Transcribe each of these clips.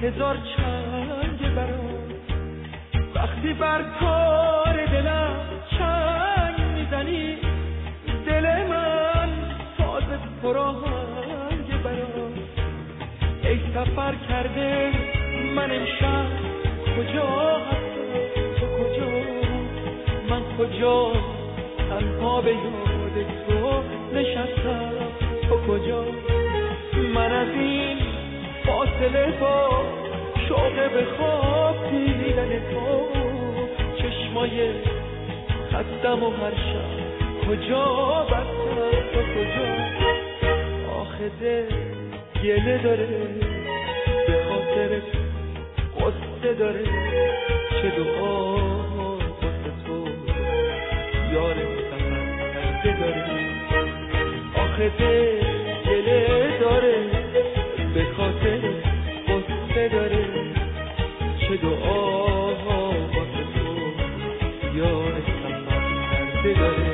هزار چنگ برات. وقتی بر کار دلم چنگ میزنی، دل من ساز پراهنگ برات. ای سفر کرده من امشب کجا هستم، تو کجا، من کجا، تنها به یاد تو نشستم، تو کجا. من از این فاصله با شوق به خواب دیدن تو، چشمای خستم و هر شب کجا بستم، تو کجا. آخه دل گله داره به خاطر قصه داره، چه دعا واسه تو یار سفر کرده داره. آخه دل گله داره به خاطر قصه داره، چه دعا واسه تو یار سفر کرده داره.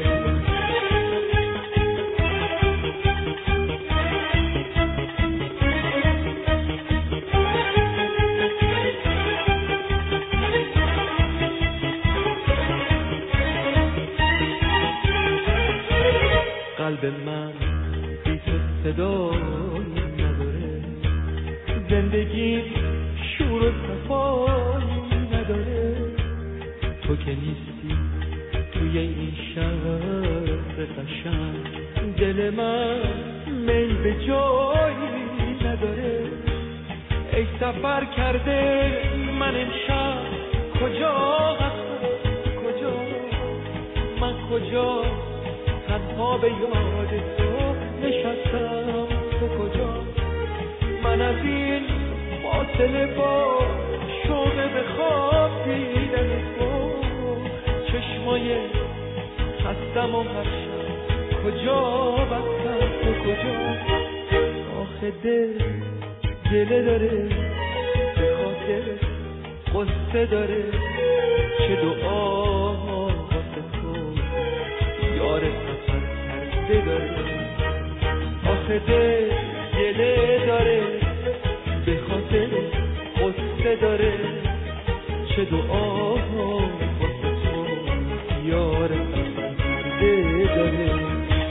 قلب من بی تو صدایی نداره، زندگی شور و صفایی نداره. تو که نیستی توی این شهر قشنگ، دل من میل به جایی نداره. ای سفر کرده من امشب کجا هستم، کجا، من کجا، تنها به یاد تو نشستم، تو کجا. من از این فاصله با شوق به خواب دیدن تو، چشمای خستم و هر شب کجا بستم، تو کجا. آخه دل گله داره به خاطر قصه داره، چه دعا واسه تو یار سفر کرده داره. آخه دل گله داره به خاطر قصه داره، چه دعا واسه تو یار سفر کرده داره.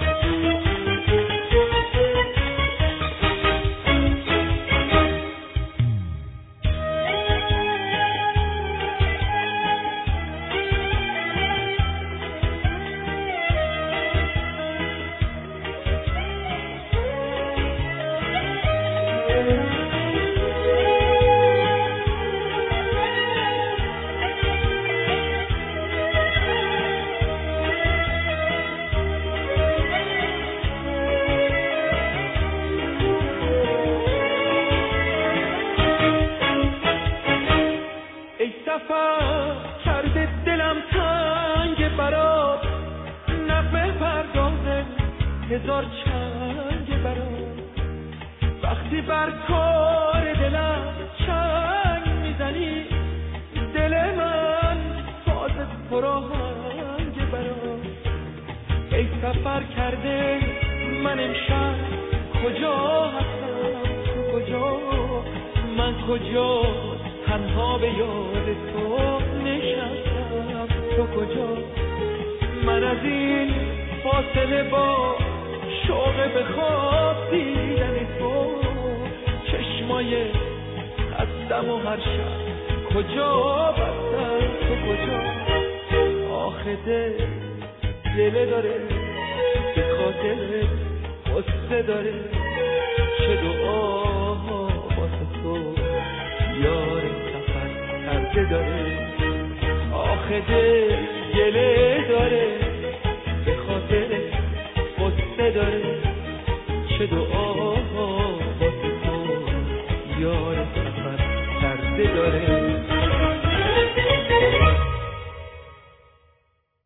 سفر کرده دلم تنگ برات، نفه پردازه هزار چنگ برات. وقتی بر کار دلم چنگ میزنی، دل من ساز پراهنگ برات. ای سفر کرده من امشب کجا هستم، تو کجا، من کجا، تنها به یاد تو نشستم، تو کجا. من از این فاصله با شوق به خواب دیدن تو، چشمای خستم و هر شب کجا بستم، تو کجا. آخه دل گله داره به خاطر قصه داره، چه دعا واسه تو یار سفر کرده داره. آخه دل گله داره به خاطر قصه داره، چه دعا واسه تو یار سفر کرده داره.